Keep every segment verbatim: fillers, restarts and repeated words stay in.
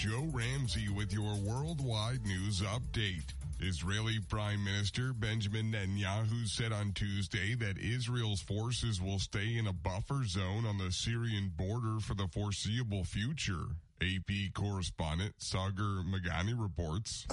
Joe Ramsey with your worldwide news update. Israeli Prime Minister Benjamin Netanyahu said on Tuesday that Israel's forces will stay in a buffer zone on the Syrian border for the foreseeable future. A P correspondent Sagar Magani reports.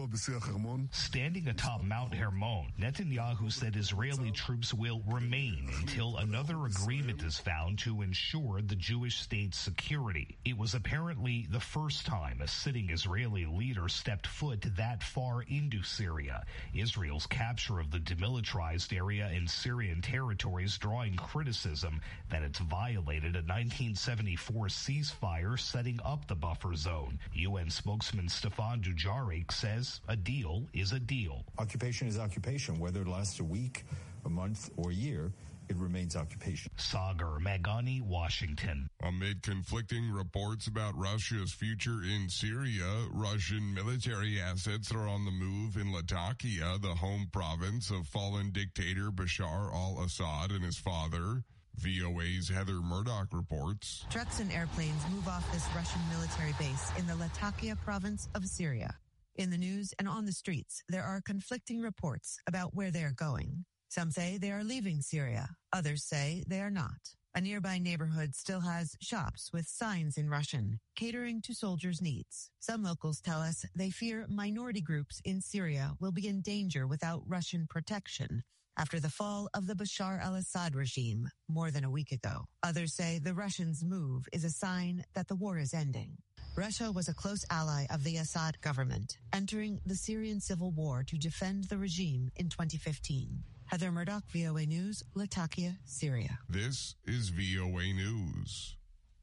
Standing atop Mount Hermon, Netanyahu said Israeli troops will remain until another agreement is found to ensure the Jewish state's security. It was apparently the first time a sitting Israeli leader stepped foot that far into Syria. Israel's capture of the demilitarized area in Syrian territories drawing criticism that it's violated a nineteen seventy-four ceasefire setting up the buffer zone. U N spokesman Stefan Dujarric says a deal is a deal. Occupation is occupation. Whether it lasts a week, a month, or a year, it remains occupation. Sagar Magani, Washington. Amid conflicting reports about Russia's future in Syria, Russian military assets are on the move in Latakia, the home province of fallen dictator Bashar al-Assad and his father. V O A's Heather Murdoch reports. Trucks and airplanes move off this Russian military base in the Latakia province of Syria. In the news and on the streets, there are conflicting reports about where they are going. Some say they are leaving Syria. Others say they are not. A nearby neighborhood still has shops with signs in Russian, catering to soldiers' needs. Some locals tell us they fear minority groups in Syria will be in danger without Russian protection after the fall of the Bashar al-Assad regime more than a week ago. Others say the Russians' move is a sign that the war is ending. Russia was a close ally of the Assad government, entering the Syrian civil war to defend the regime in twenty fifteen. Heather Murdoch, V O A News, Latakia, Syria. This is V O A News.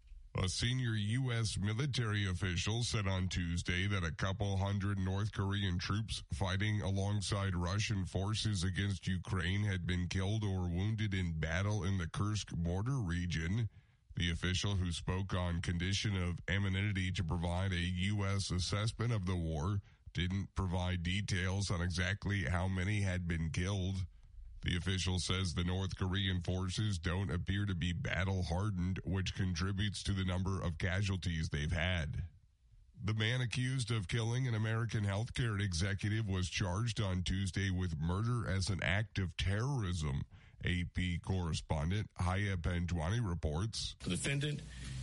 A senior U S military official said on Tuesday that a couple hundred North Korean troops fighting alongside Russian forces against Ukraine had been killed or wounded in battle in the Kursk border region. The official, who spoke on condition of anonymity to provide a U S assessment of the war, didn't provide details on exactly how many had been killed. The official says the North Korean forces don't appear to be battle-hardened, which contributes to the number of casualties they've had. The man accused of killing an American healthcare executive was charged on Tuesday with murder as an act of terrorism. A P correspondent Haya Panjwani reports. The defendant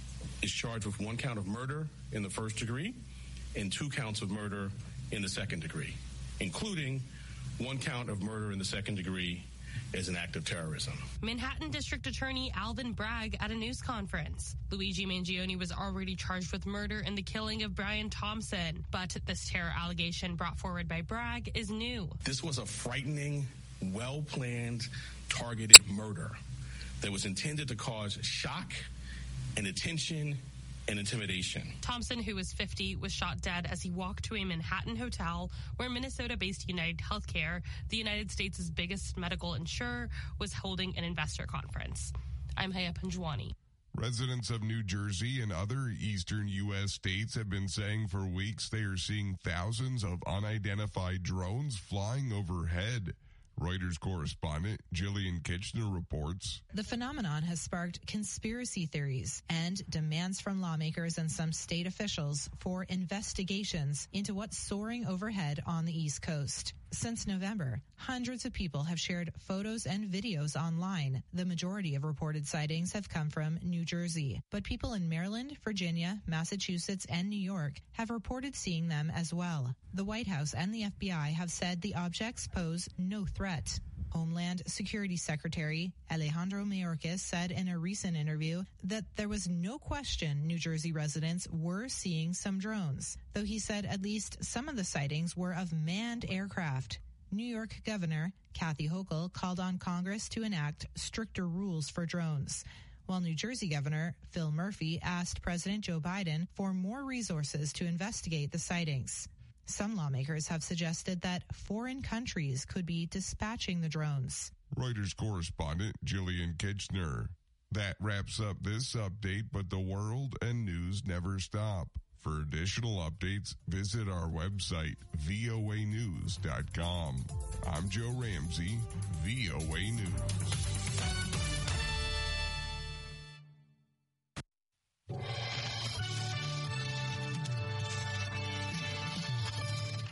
is charged with one count of murder in the first degree and two counts of murder in the second degree, including one count of murder in the second degree as an act of terrorism. Manhattan District Attorney Alvin Bragg at a news conference. Luigi Mangione was already charged with murder in the killing of Brian Thompson, but this terror allegation brought forward by Bragg is new. This was a frightening, well-planned, targeted murder that was intended to cause shock and attention and intimidation. Thompson, who was fifty, was shot dead as he walked to a Manhattan hotel where Minnesota-based United Healthcare, the United States' biggest medical insurer, was holding an investor conference. I'm Haya Panjwani. Residents of New Jersey and other eastern U S states have been saying for weeks they are seeing thousands of unidentified drones flying overhead. Reuters correspondent Jillian Kitchener reports. The phenomenon has sparked conspiracy theories and demands from lawmakers and some state officials for investigations into what's soaring overhead on the East Coast. Since November, hundreds of people have shared photos and videos online. The majority of reported sightings have come from New Jersey, but people in Maryland, Virginia, Massachusetts, and New York have reported seeing them as well. The White House and the F B I have said the objects pose no threat. Homeland Security Secretary Alejandro Mayorkas said in a recent interview that there was no question New Jersey residents were seeing some drones, though he said at least some of the sightings were of manned aircraft. New York Governor Kathy Hochul called on Congress to enact stricter rules for drones, while New Jersey Governor Phil Murphy asked President Joe Biden for more resources to investigate the sightings. Some lawmakers have suggested that foreign countries could be dispatching the drones. Reuters correspondent Jillian Kitchener. That wraps up this update, but the world and news never stop. For additional updates, visit our website, V O A news dot com. I'm Joe Ramsey, V O A News.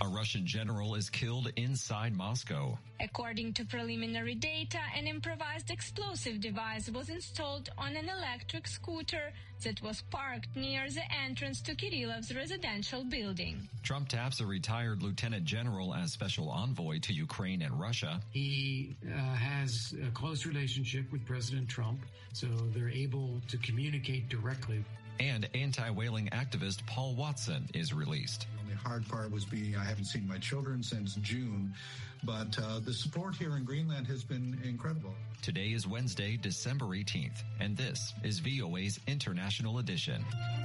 A Russian general is killed inside Moscow. According to preliminary data, an improvised explosive device was installed on an electric scooter that was parked near the entrance to Kirillov's residential building. Trump taps a retired lieutenant general as special envoy to Ukraine and Russia. He uh, has a close relationship with President Trump, so they're able to communicate directly. And anti-whaling activist Paul Watson is released. The hard part was being I haven't seen my children since June, but uh, the support here in Greenland has been incredible. Today is Wednesday, December eighteenth, and this is V O A's International Edition.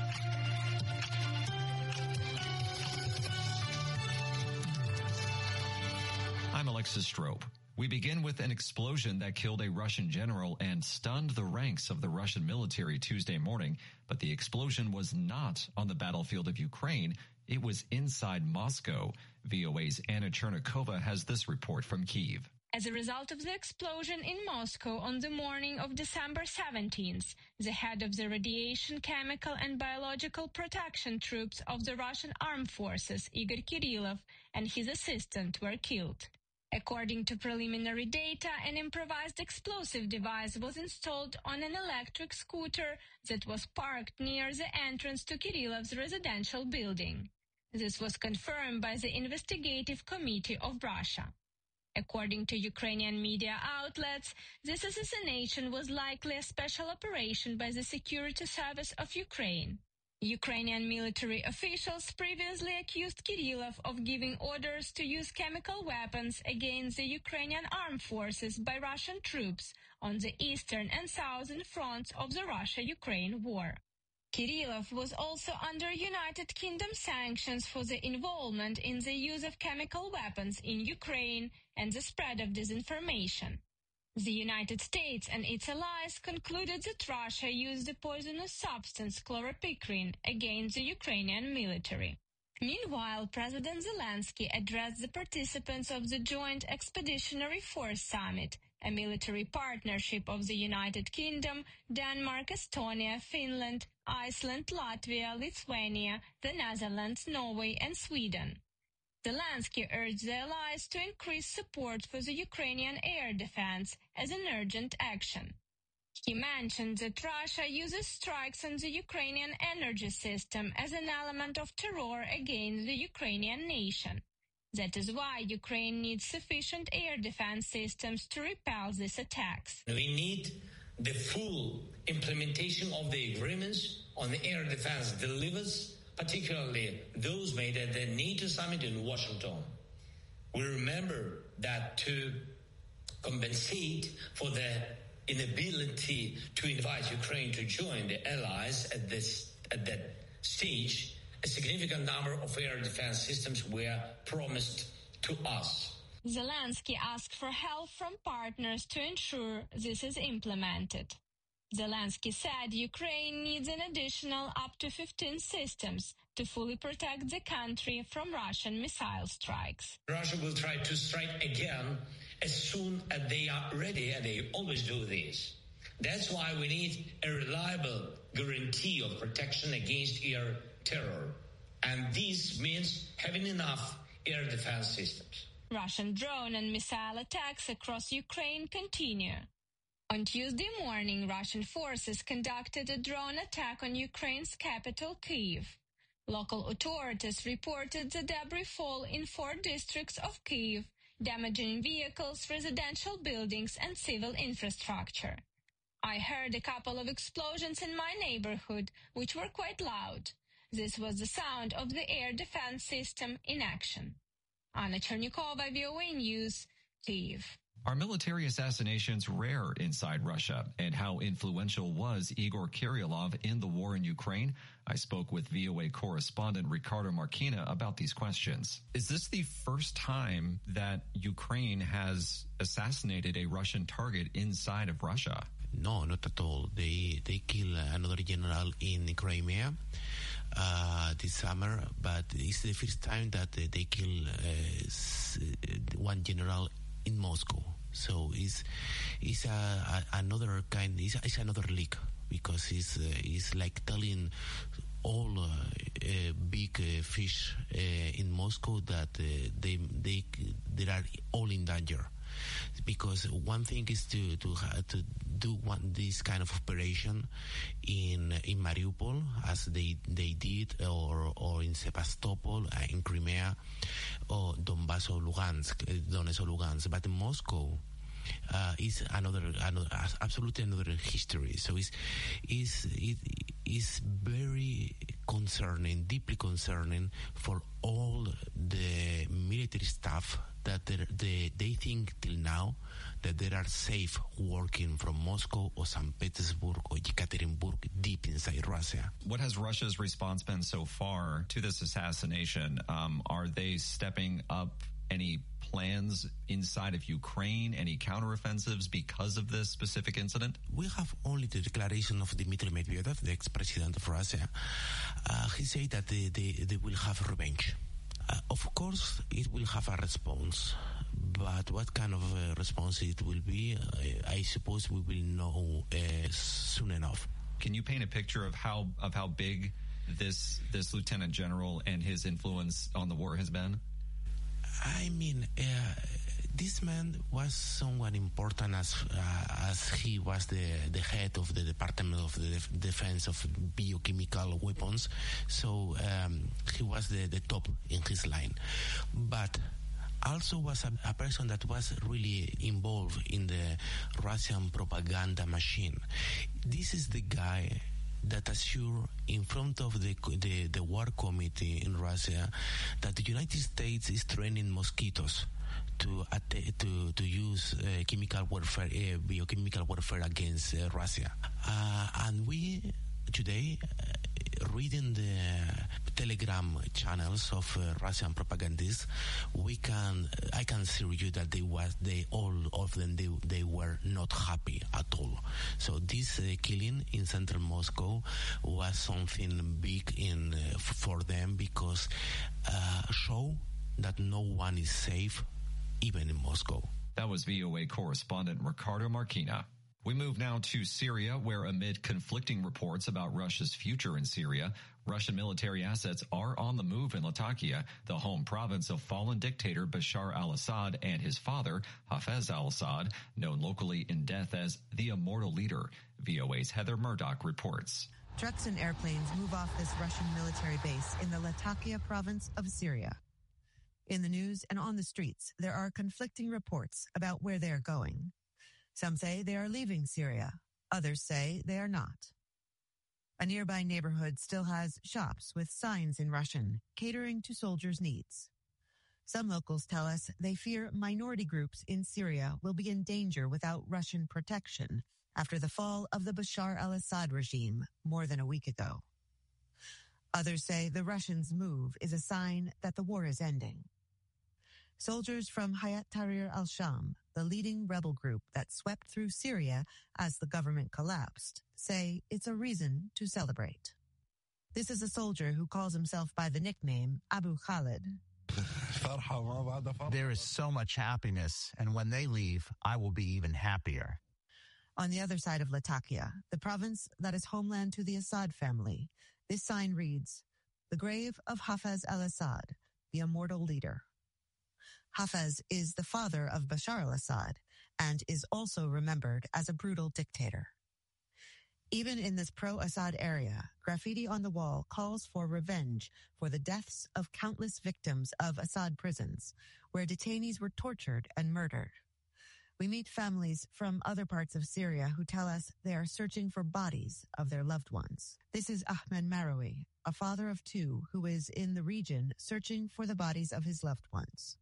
I'm Alexis Strope. We begin with an explosion that killed a Russian general and stunned the ranks of the Russian military Tuesday morning. But the explosion was not on the battlefield of Ukraine. It was inside Moscow. V O A's Anna Chernikova has this report from Kyiv. As a result of the explosion in Moscow on the morning of December seventeenth, the head of the Radiation, Chemical and Biological Protection Troops of the Russian Armed Forces, Igor Kirillov, and his assistant were killed. According to preliminary data, an improvised explosive device was installed on an electric scooter that was parked near the entrance to Kirillov's residential building. This was confirmed by the Investigative Committee of Russia. According to Ukrainian media outlets, this assassination was likely a special operation by the Security Service of Ukraine. Ukrainian military officials previously accused Kirillov of giving orders to use chemical weapons against the Ukrainian armed forces by Russian troops on the eastern and southern fronts of the Russia-Ukraine war. Kirillov was also under United Kingdom sanctions for the involvement in the use of chemical weapons in Ukraine and the spread of disinformation. The United States and its allies concluded that Russia used the poisonous substance chlorpyrifos against the Ukrainian military. Meanwhile, President Zelensky addressed the participants of the Joint Expeditionary Force Summit, a military partnership of the United Kingdom, Denmark, Estonia, Finland, Iceland, Latvia, Lithuania, the Netherlands, Norway, and Sweden. Zelensky urged the allies to increase support for the Ukrainian air defense as an urgent action. He mentioned that Russia uses strikes on the Ukrainian energy system as an element of terror against the Ukrainian nation. That is why Ukraine needs sufficient air defense systems to repel these attacks. We need the full implementation of the agreements on the air defense delivers, particularly those made at the NATO summit in Washington. We remember that to compensate for the inability to invite Ukraine to join the allies at this at that stage, a significant number of air defense systems were promised to us. Zelensky asked for help from partners to ensure this is implemented. Zelensky said Ukraine needs an additional up to fifteen systems to fully protect the country from Russian missile strikes. Russia will try to strike again as soon as they are ready, and they always do this. That's why we need a reliable guarantee of protection against air terror. And this means having enough air defense systems. Russian drone and missile attacks across Ukraine continue. On Tuesday morning, Russian forces conducted a drone attack on Ukraine's capital, Kyiv. Local authorities reported the debris fall in four districts of Kyiv, damaging vehicles, residential buildings, and civil infrastructure. I heard a couple of explosions in my neighborhood, which were quite loud. This was the sound of the air defense system in action. Anna Chernikova, V O A News, Kyiv. Are military assassinations rare inside Russia? And how influential was Igor Kirillov in the war in Ukraine? I spoke with V O A correspondent Ricardo Marquina about these questions. Is this the first time that Ukraine has assassinated a Russian target inside of Russia? No, not at all. They they killed another general in Crimea uh, this summer, but it's the first time that they kill uh, one general in Moscow. So it's it's a, a, another kind. It's, it's another leak because it's uh, it's like telling all uh, uh, big uh, fish uh, in Moscow that uh, they they they are all in danger. Because one thing is to to to do one this kind of operation in in Mariupol, as they they did, or or in Sevastopol, uh, in Crimea, or Donbass or Lugansk, Donetsk or Lugansk. But in Moscow uh, is another, another absolutely another history. So it's is it is very concerning, deeply concerning for all the military staff that they, they think till now that they are safe working from Moscow or Saint Petersburg or Yekaterinburg deep inside Russia. What has Russia's response been so far to this assassination? Um, are they stepping up any plans inside of Ukraine, any counteroffensives because of this specific incident? We have only the declaration of Dmitry Medvedev, the ex-president of Russia. Uh, he said that they, they, they will have revenge. Uh, of course, it will have a response, but what kind of uh, response it will be, uh, I suppose we will know uh, soon enough. Can you paint a picture of how of how big this this lieutenant general and his influence on the war has been? I mean, uh, this man was someone important as uh, as he was the, the head of the Department of the Def- Defense of Biochemical Weapons. So um, he was the, the top in his line. But also was a, a person that was really involved in the Russian propaganda machine. This is the guy that assured in front of the, the the war committee in Russia that the United States is training mosquitoes to to to use uh, chemical warfare, uh, biochemical warfare against uh, Russia, uh, and we today uh, reading the Telegram channels of uh, Russian propagandists, we can I can assure you that they was they all of them they they were not happy at all. So this uh, killing in central Moscow was something big in uh, f- for them because uh, show that no one is safe, even in Moscow. That was V O A correspondent Ricardo Marquina. We move now to Syria, where amid conflicting reports about Russia's future in Syria, Russian military assets are on the move in Latakia, the home province of fallen dictator Bashar al-Assad and his father, Hafez al-Assad, known locally in death as the Immortal Leader. V O A's Heather Murdoch reports. Trucks and airplanes move off this Russian military base in the Latakia province of Syria. In the news and on the streets, there are conflicting reports about where they are going. Some say they are leaving Syria. Others say they are not. A nearby neighborhood still has shops with signs in Russian, catering to soldiers' needs. Some locals tell us they fear minority groups in Syria will be in danger without Russian protection after the fall of the Bashar al-Assad regime more than a week ago. Others say the Russians' move is a sign that the war is ending. Soldiers from Hayat Tahrir al-Sham, the leading rebel group that swept through Syria as the government collapsed, say it's a reason to celebrate. This is a soldier who calls himself by the nickname Abu Khalid. There is so much happiness, and when they leave, I will be even happier. On the other side of Latakia, the province that is homeland to the Assad family, this sign reads, "The grave of Hafez al-Assad, the immortal leader." Hafez is the father of Bashar al-Assad and is also remembered as a brutal dictator. Even in this pro-Assad area, graffiti on the wall calls for revenge for the deaths of countless victims of Assad prisons, where detainees were tortured and murdered. We meet families from other parts of Syria who tell us they are searching for bodies of their loved ones. This is Ahmed Marawi, a father of two who is in the region searching for the bodies of his loved ones.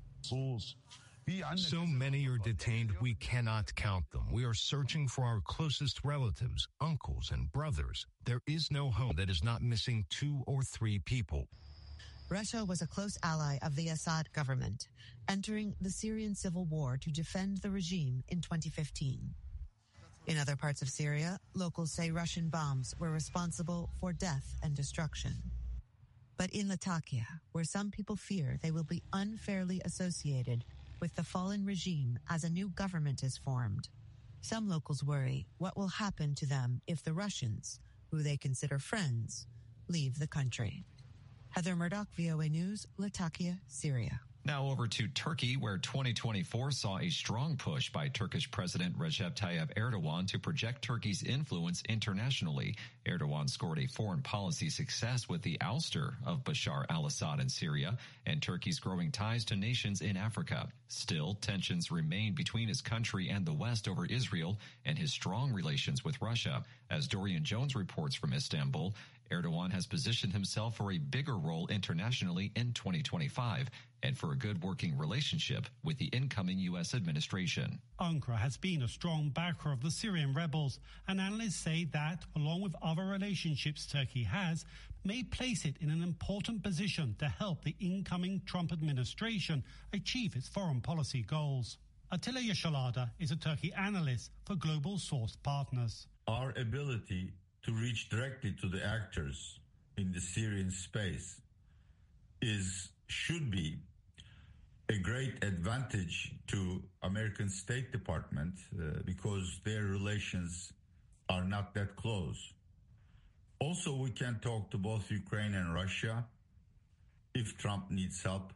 So many are detained, we cannot count them. We are searching for our closest relatives, uncles, and brothers. There is no home that is not missing two or three people. Russia was a close ally of the Assad government, entering the Syrian civil war to defend the regime in twenty fifteen. In other parts of Syria, locals say Russian bombs were responsible for death and destruction. But in Latakia, where some people fear they will be unfairly associated with the fallen regime as a new government is formed. Some locals worry what will happen to them if the Russians, who they consider friends, leave the country. Heather Murdoch, V O A News, Latakia, Syria. Now over to Turkey, where twenty twenty-four saw a strong push by Turkish President Recep Tayyip Erdogan to project Turkey's influence internationally. Erdogan scored a foreign policy success with the ouster of Bashar al-Assad in Syria and Turkey's growing ties to nations in Africa. Still, tensions remain between his country and the West over Israel and his strong relations with Russia. As Dorian Jones reports from Istanbul, Erdogan has positioned himself for a bigger role internationally in twenty twenty-five and for a good working relationship with the incoming U S administration. Ankara has been a strong backer of the Syrian rebels, and analysts say that, along with other relationships Turkey has, may place it in an important position to help the incoming Trump administration achieve its foreign policy goals. Attila Yeşilada is a Turkey analyst for Global Source Partners. Our ability to reach directly to the actors in the Syrian space is should be a great advantage to American State Department uh, because their relations are not that close. Also, we can talk to both Ukraine and Russia if Trump needs help.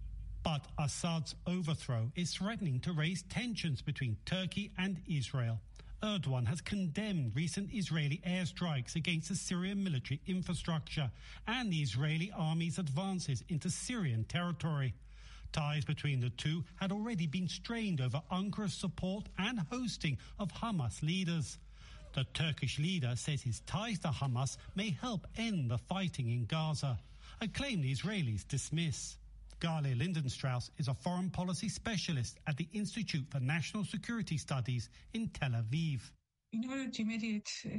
But Assad's overthrow is threatening to raise tensions between Turkey and Israel. Erdogan has condemned recent Israeli airstrikes against the Syrian military infrastructure and the Israeli army's advances into Syrian territory. Ties between the two had already been strained over Ankara's support and hosting of Hamas leaders. The Turkish leader says his ties to Hamas may help end the fighting in Gaza, a claim the Israelis dismiss. Gale Lindenstrauss is a foreign policy specialist at the Institute for National Security Studies in Tel Aviv. In order to mediate uh,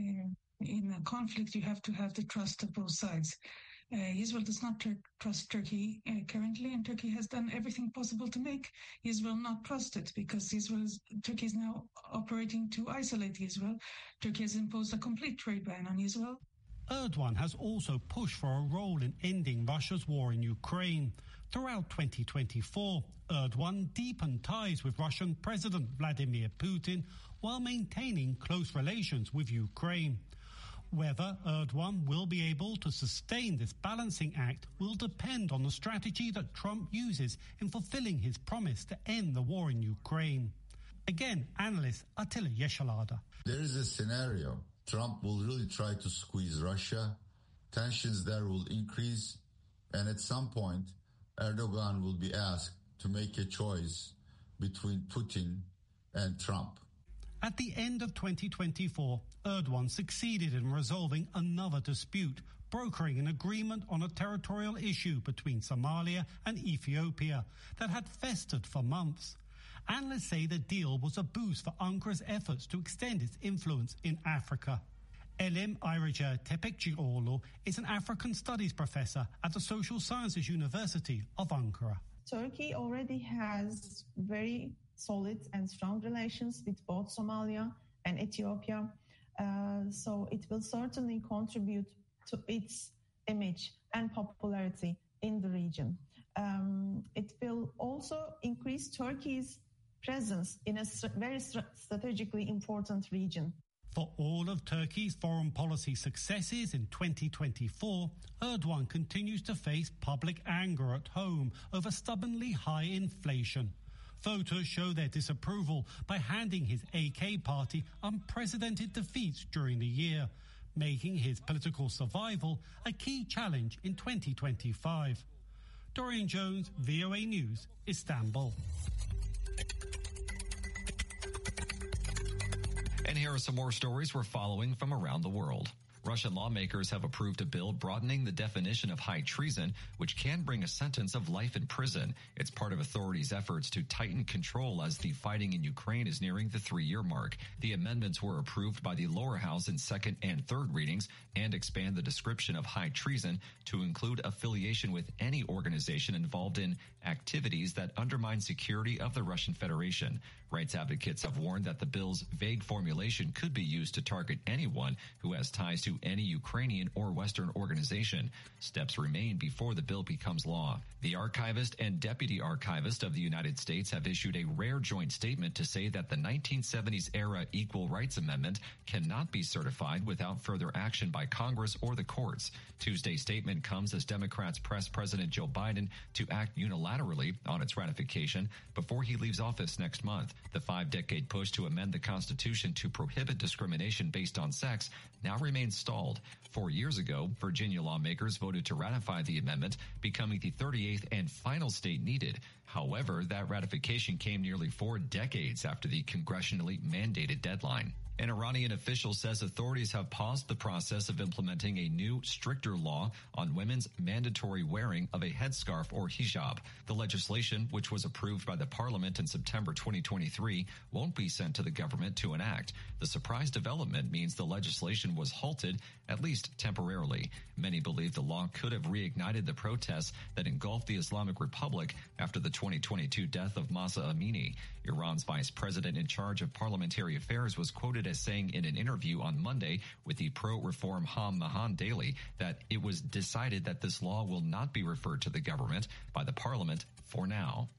in a conflict, you have to have the trust of both sides. Uh, Israel does not tr- trust Turkey uh, currently, and Turkey has done everything possible to make Israel not trust it, because Israel is, Turkey is now operating to isolate Israel. Turkey has imposed a complete trade ban on Israel. Erdogan has also pushed for a role in ending Russia's war in Ukraine. Throughout twenty twenty-four, Erdogan deepened ties with Russian President Vladimir Putin while maintaining close relations with Ukraine. Whether Erdogan will be able to sustain this balancing act will depend on the strategy that Trump uses in fulfilling his promise to end the war in Ukraine. Again, analyst Attila Yeşilada. There is a scenario. Trump will really try to squeeze Russia. Tensions there will increase. And at some point, Erdogan will be asked to make a choice between Putin and Trump. At the end of twenty twenty-four, Erdogan succeeded in resolving another dispute, brokering an agreement on a territorial issue between Somalia and Ethiopia that had festered for months. Analysts say the deal was a boost for Ankara's efforts to extend its influence in Africa. Elim Ayrıca Tepekçioğlu is an African Studies professor at the Social Sciences University of Ankara. Turkey already has very solid and strong relations with both Somalia and Ethiopia, uh, so it will certainly contribute to its image and popularity in the region. Um, it will also increase Turkey's presence in a very strategically important region. For all of Turkey's foreign policy successes in twenty twenty-four, Erdogan continues to face public anger at home over stubbornly high inflation. Voters show their disapproval by handing his A K party unprecedented defeats during the year, making his political survival a key challenge in twenty twenty-five. Dorian Jones, V O A News, Istanbul. And here are some more stories we're following from around the world. Russian lawmakers have approved a bill broadening the definition of high treason, which can bring a sentence of life in prison. It's part of authorities' efforts to tighten control as the fighting in Ukraine is nearing the three-year mark. The amendments were approved by the lower house in second and third readings and expand the description of high treason to include affiliation with any organization involved in activities that undermine security of the Russian Federation. Rights advocates have warned that the bill's vague formulation could be used to target anyone who has ties to to any Ukrainian or Western organization. Steps remain before the bill becomes law. The archivist and deputy archivist of the United States have issued a rare joint statement to say that the nineteen seventies era Equal Rights Amendment cannot be certified without further action by Congress or the courts. Tuesday's statement comes as Democrats press President Joe Biden to act unilaterally on its ratification before he leaves office next month. The five-decade push to amend the Constitution to prohibit discrimination based on sex now remains stalled. Four years ago, Virginia lawmakers voted to ratify the amendment, becoming the thirty-eighth and final state needed. However, that ratification came nearly four decades after the congressionally mandated deadline. An Iranian official says authorities have paused the process of implementing a new, stricter law on women's mandatory wearing of a headscarf or hijab. The legislation, which was approved by the parliament in September twenty twenty-three, won't be sent to the government to enact. The surprise development means the legislation was halted, at least temporarily. Many believe the law could have reignited the protests that engulfed the Islamic Republic after the twenty twenty-two death of Mahsa Amini. Iran's vice president in charge of parliamentary affairs was quoted as saying in an interview on Monday with the pro-reform Ham Mahan Daily that it was decided that this law will not be referred to the government by the parliament for now.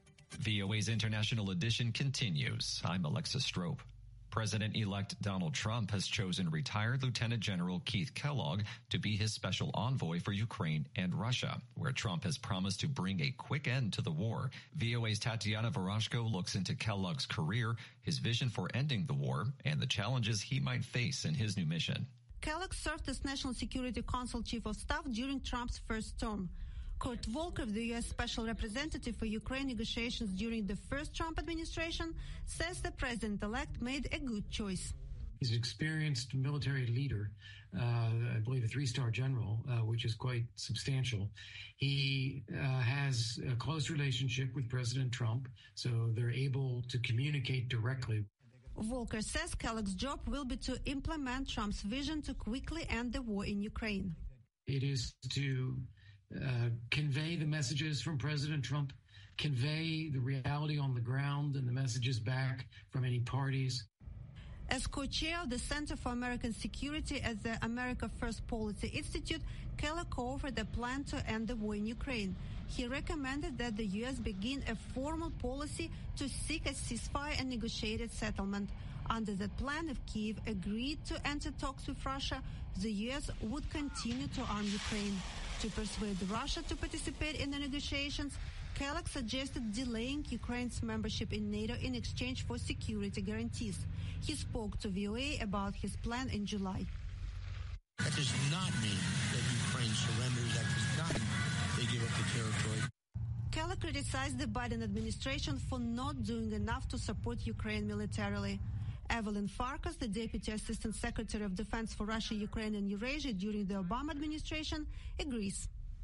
V O A's International Edition continues. I'm Alexa Strope. President-elect Donald Trump has chosen retired Lieutenant General Keith Kellogg to be his special envoy for Ukraine and Russia, where Trump has promised to bring a quick end to the war. V O A's Tatiana Varashko looks into Kellogg's career, his vision for ending the war, and the challenges he might face in his new mission. Kellogg served as National Security Council Chief of Staff during Trump's first term. Kurt Volker, the U S Special Representative for Ukraine negotiations during the first Trump administration, says the president-elect made a good choice. He's an experienced military leader, uh, I believe a three-star general, uh, which is quite substantial. He uh, has a close relationship with President Trump, so they're able to communicate directly. Volker says Kellogg's job will be to implement Trump's vision to quickly end the war in Ukraine. It is to Uh, convey the messages from President Trump, convey the reality on the ground and the messages back from any parties. As co-chair of the Center for American Security at the America First Policy Institute, Kellogg offered a plan to end the war in Ukraine. He recommended that the U S begin a formal policy to seek a ceasefire and negotiated settlement. Under that plan, if Kyiv agreed to enter talks with Russia, the U S would continue to arm Ukraine. To persuade Russia to participate in the negotiations, Kellogg suggested delaying Ukraine's membership in NATO in exchange for security guarantees. He spoke to V O A about his plan in July. That does not mean that Ukraine surrenders. That does not mean they give up the territory. Kellogg criticized the Biden administration for not doing enough to support Ukraine militarily. Evelyn Farkas, the Deputy Assistant Secretary of Defense for Russia, Ukraine, and Eurasia during the Obama administration, agrees.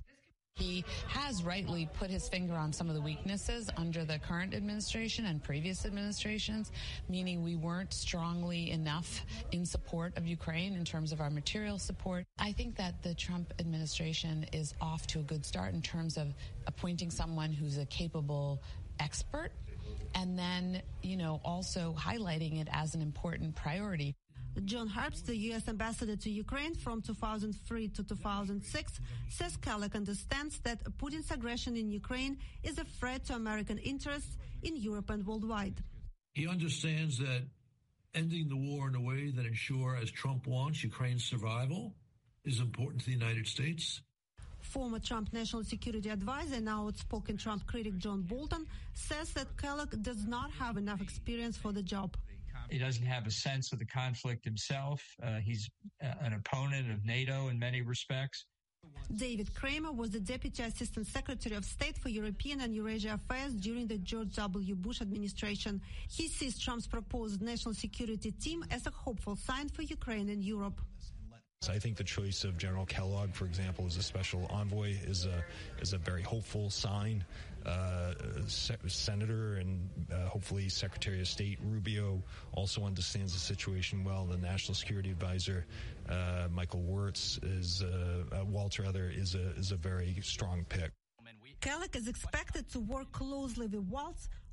He has rightly put his finger on some of the weaknesses under the current administration and previous administrations, meaning we weren't strongly enough in support of Ukraine in terms of our material support. I think that the Trump administration is off to a good start in terms of appointing someone who's a capable expert, and then, you know, also highlighting it as an important priority. John Herbst, the U S ambassador to Ukraine from two thousand three to two thousand six, says Kellogg understands that Putin's aggression in Ukraine is a threat to American interests in Europe and worldwide. He understands that ending the war in a way that ensures, as Trump wants, Ukraine's survival is important to the United States. Former Trump National Security Advisor and now outspoken Trump critic John Bolton says that Kellogg does not have enough experience for the job. He doesn't have a sense of the conflict himself. Uh, he's uh, an opponent of NATO in many respects. David Kramer was the Deputy Assistant Secretary of State for European and Eurasia Affairs during the George W. Bush administration. He sees Trump's proposed national security team as a hopeful sign for Ukraine and Europe. I think the choice of General Kellogg, for example, as a special envoy is a is a very hopeful sign. Uh, Se- Senator and uh, hopefully Secretary of State Rubio also understands the situation well. The National Security Advisor uh, Michael Wirtz is uh, uh, Walter rather is a is a very strong pick. Kellogg is expected to work closely with Waltz,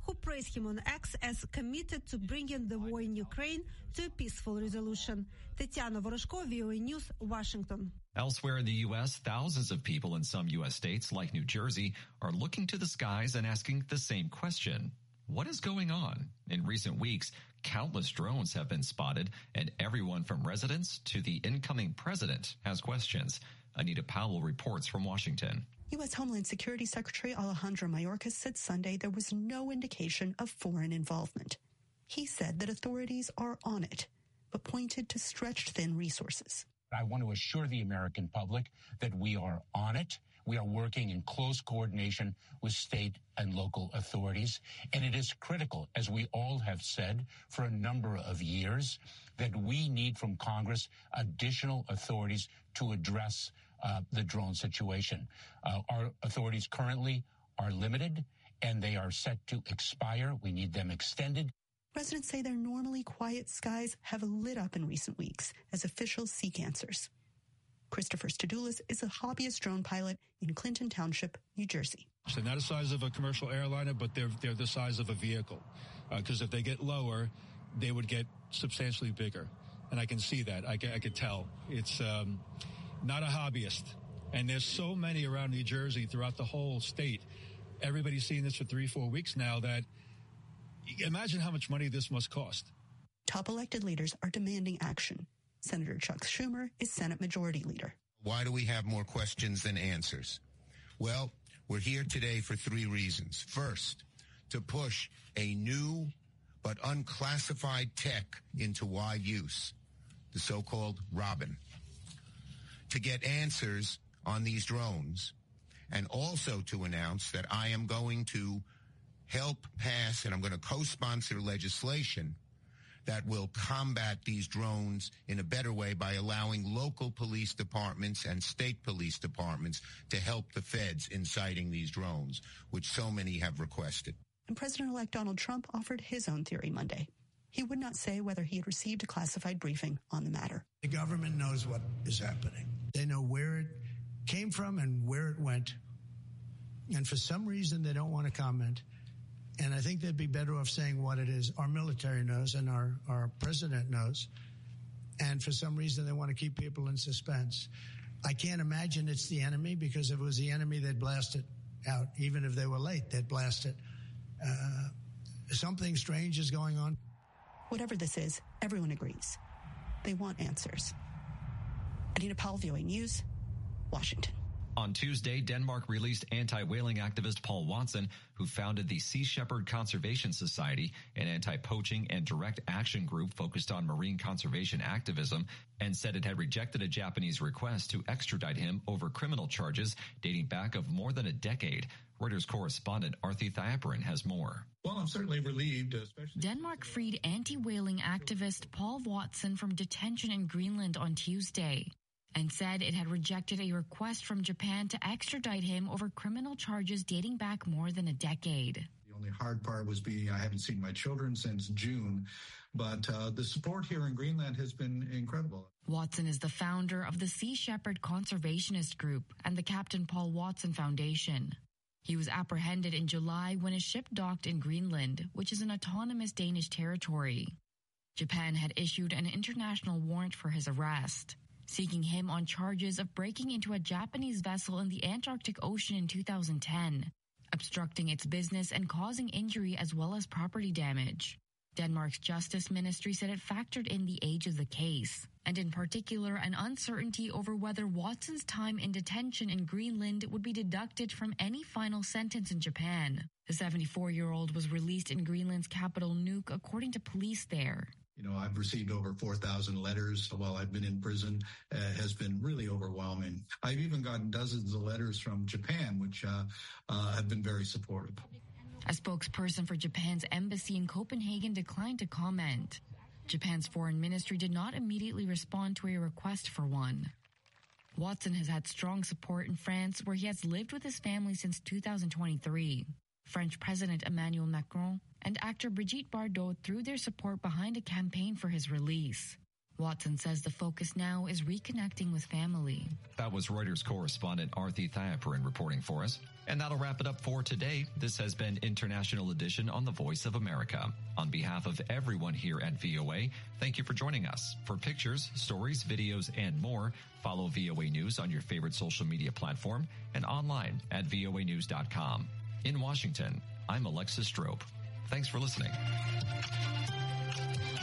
who praised him on X as committed to bringing the war in Ukraine to a peaceful resolution. Tetiana Voroshko, V O A News, Washington. Elsewhere in the U S, thousands of people in some U S states, like New Jersey, are looking to the skies and asking the same question. What is going on? In recent weeks, countless drones have been spotted, and everyone from residents to the incoming president has questions. Anita Powell reports from Washington. U S. Homeland Security Secretary Alejandro Mayorkas said Sunday there was no indication of foreign involvement. He said that authorities are on it, but pointed to stretched thin resources. I want to assure the American public that we are on it. We are working in close coordination with state and local authorities. And it is critical, as we all have said for a number of years, that we need from Congress additional authorities to address uh, the drone situation. Uh, our authorities currently are limited, and they are set to expire. We need them extended. Residents say their normally quiet skies have lit up in recent weeks as officials seek answers. Christopher Stadoulis is a hobbyist drone pilot in Clinton Township, New Jersey. So they're not the size of a commercial airliner, but they're they're the size of a vehicle. Because uh, if they get lower, they would get substantially bigger. And I can see that. I can, I can tell. It's um, not a hobbyist. And there's so many around New Jersey throughout the whole state. Everybody's seen this for three, four weeks now that imagine how much money this must cost. Top elected leaders are demanding action. Senator Chuck Schumer is Senate Majority Leader. Why do we have more questions than answers? Well, we're here today for three reasons. First, to push a new but unclassified tech into wide use, the so-called Robin, to get answers on these drones, and also to announce that I am going to help pass, and I'm going to co-sponsor legislation that will combat these drones in a better way by allowing local police departments and state police departments to help the feds in citing these drones, which so many have requested. And President-elect Donald Trump offered his own theory Monday. He would not say whether he had received a classified briefing on the matter. The government knows what is happening. They know where it came from and where it went. And for some reason, they don't want to comment. And I think they'd be better off saying what it is. Our military knows and our, our president knows. And for some reason, they want to keep people in suspense. I can't imagine it's the enemy, because if it was the enemy, they'd blast it out. Even if they were late, they'd blast it. Uh, something strange is going on. Whatever this is, everyone agrees. They want answers. Anita Powell, V O A News, Washington. On Tuesday, Denmark released anti-whaling activist Paul Watson, who founded the Sea Shepherd Conservation Society, an anti-poaching and direct action group focused on marine conservation activism, and said it had rejected a Japanese request to extradite him over criminal charges dating back of more than a decade. Reuters correspondent Arthi Thayapuran has more. Well, I'm certainly relieved, especially... Denmark freed anti-whaling activist Paul Watson from detention in Greenland on Tuesday and said it had rejected a request from Japan to extradite him over criminal charges dating back more than a decade. The only hard part was being I haven't seen my children since June, but uh, the support here in Greenland has been incredible. Watson is the founder of the Sea Shepherd Conservationist Group and the Captain Paul Watson Foundation. He was apprehended in July when a ship docked in Greenland, which is an autonomous Danish territory. Japan had issued an international warrant for his arrest, seeking him on charges of breaking into a Japanese vessel in the Antarctic Ocean in two thousand ten, obstructing its business and causing injury as well as property damage. Denmark's Justice Ministry said it factored in the age of the case, and in particular an uncertainty over whether Watson's time in detention in Greenland would be deducted from any final sentence in Japan. The seventy-four-year-old was released in Greenland's capital Nuuk, according to police there. You know, I've received over four thousand letters while I've been in prison. Uh, has been really overwhelming. I've even gotten dozens of letters from Japan, which uh, uh, have been very supportive. A spokesperson for Japan's embassy in Copenhagen declined to comment. Japan's foreign ministry did not immediately respond to a request for one. Watson has had strong support in France, where he has lived with his family since two thousand twenty-three. French President Emmanuel Macron and actor Brigitte Bardot threw their support behind a campaign for his release. Watson says the focus now is reconnecting with family. That was Reuters correspondent Arthi Thayapuran reporting for us. And that'll wrap it up for today. This has been International Edition on the Voice of America. On behalf of everyone here at V O A, thank you for joining us. For pictures, stories, videos, and more, follow V O A News on your favorite social media platform and online at V O A news dot com. In Washington, I'm Alexis Strope. Thanks for listening.